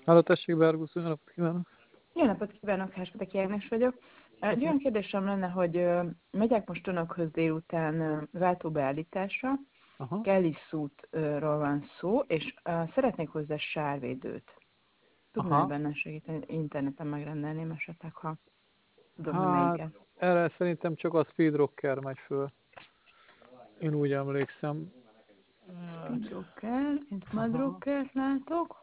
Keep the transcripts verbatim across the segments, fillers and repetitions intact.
Háló, tessék, Bergusz, jó napot kívánok! Jó napot kívánok, Háspataki Ágnes vagyok. Egy olyan kérdésem lenne, hogy ö, megyek most önökhöz délután ö, váltóbeállításra, Aha, Kellis útról van szó, és ö, szeretnék hozzá sárvédőt. Tudná-e aha. benne segíteni? Interneten megrendelném esetleg, ha tudom, hogy Hát, melyiket. erre szerintem csak a Speed Rocker megy föl. Én úgy emlékszem. Hát, Speedrocker, itt aha. Madrockert látok.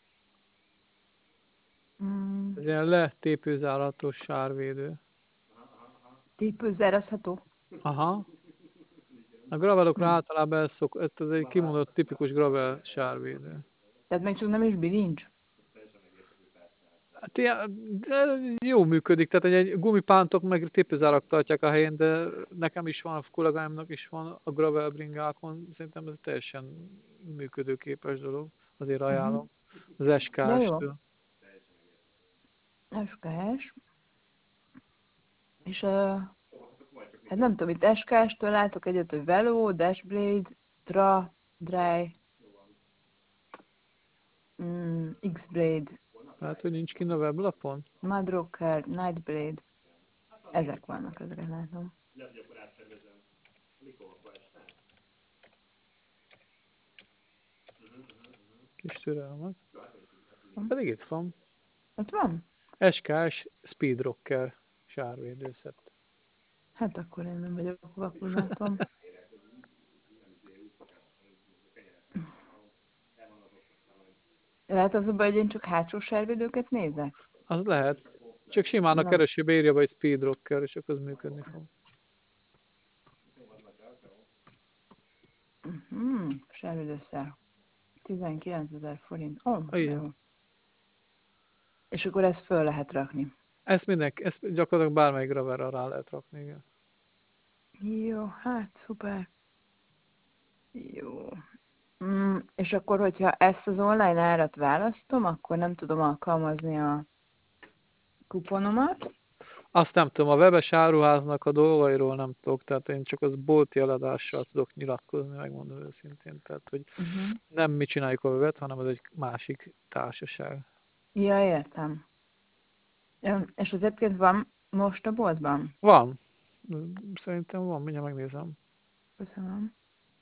Mm, Ez ilyen letépőzáratos sárvédő. típőzárazható. Aha. A gravelokra Hm. általában ez, szok, ez egy kimondott tipikus gravel sárvédő. Tehát még csak nem is bilincs? Hát ilyen, de jó működik, tehát egy gumipántok meg tépőzárak tartják a helyén, de nekem is van, a kollégáimnak is van a gravel bringákon, szerintem ez teljesen működőképes dolog, azért Uh-huh. ajánlom. Az Ja, jó. es ká es-től. es ká es. És uh, hát nem tudom, itt es ká es-től látok egyet, hogy Velo, Dashblade, Tra, Dry, mm, X-Blade, Hát, hogy nincs kint a weblapon? Mudrocker, Nightblade. Ezek vannak, ezeket látom. Kis türelmet. Hm. Pedig itt van. Ott van? es ká es Speed Rocker sárvédőszett. Hát akkor én nem vagyok vakul, látom. Lehet az a baj, hogy én csak hátsó sárvédőket nézek? Az lehet. Csak simán a Nem. keresőbe írja be, hogy Speed Rocker, és akkor az működni fog. Mm, sárvédőszer. tizenkilencezer forint. Ó, oh, Ah, igen. jó. És akkor ezt föl lehet rakni. Ezt mindenki, ezt gyakorlatilag bármelyik graverra rá lehet rakni, igen. Jó, hát szuper. Jó. Mm, és akkor, hogyha ezt az online árat választom, akkor nem tudom alkalmazni a kuponomat. Azt nem tudom, a webes áruháznak a dolgairól nem tudok, tehát én csak az bolti eladással tudok nyilatkozni, megmondom őszintén. Tehát, hogy Uh-huh. nem mi csináljuk a webet, hanem ez egy másik társaság. Ja, értem. Ja, és az egyébként van most a boltban? Van. Szerintem van, mindjárt megnézem. Köszönöm.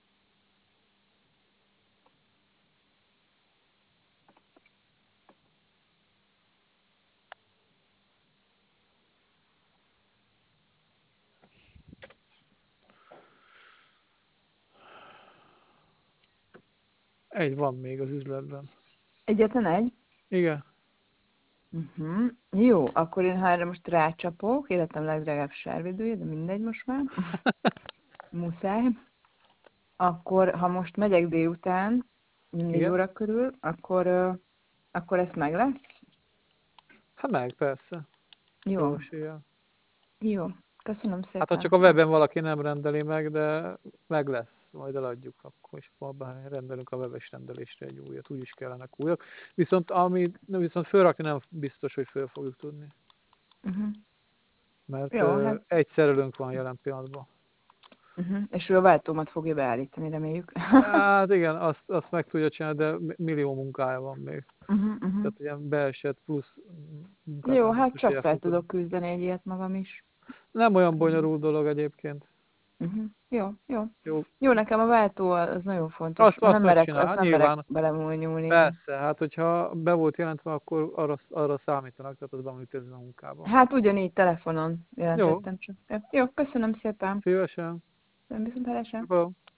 Egy van még az üzletben. Egyetlen egy? Igen. Uh-huh. Jó, akkor én ha erre most rácsapok, életem legdrágább sárvédője, de mindegy most már. Muszáj. Akkor, ha most megyek délután, négy Igen. óra körül, akkor, ö, akkor ez meg lesz? Hát meg, persze. Jó, Jó eséllyel. jó. Köszönöm Hát ha szépen. csak a webben valaki nem rendeli meg, de meg lesz, majd eladjuk akkor, és abban rendelünk a webes rendelésre egy újat, úgyis kellenek újak. Viszont ami, viszont fölrakni nem biztos, hogy föl fogjuk tudni. Uh-huh. Mert Jó, uh, hát. egy szerelőnk van jelen pillanatban. Uh-huh. És ő a váltómat fogja beállítani, reméljük. Hát igen, azt, azt meg tudja csinálni, de millió munkája van még. uh-huh, uh-huh. Tehát ilyen beesett plusz munkát Jó, nem hát biztos, hogy csak el fel fog tudni. tudok küzdeni egy ilyet magam is. Nem olyan bonyolult dolog egyébként. Uh-huh. Jó, jó. Jó, Jó, nekem a váltó az nagyon fontos. azt, azt Nem merek, megcsinál, azt hát nem merek nyilván. belemúlni, igen. Persze, hát hogyha be volt jelentve, akkor arra, arra számítanak, tehát az be van ütközve a munkában. Hát ugyanígy telefonon Jó, jelentettem csak. Jó, köszönöm szépen. szívesen. Viszont hallásra. Jó.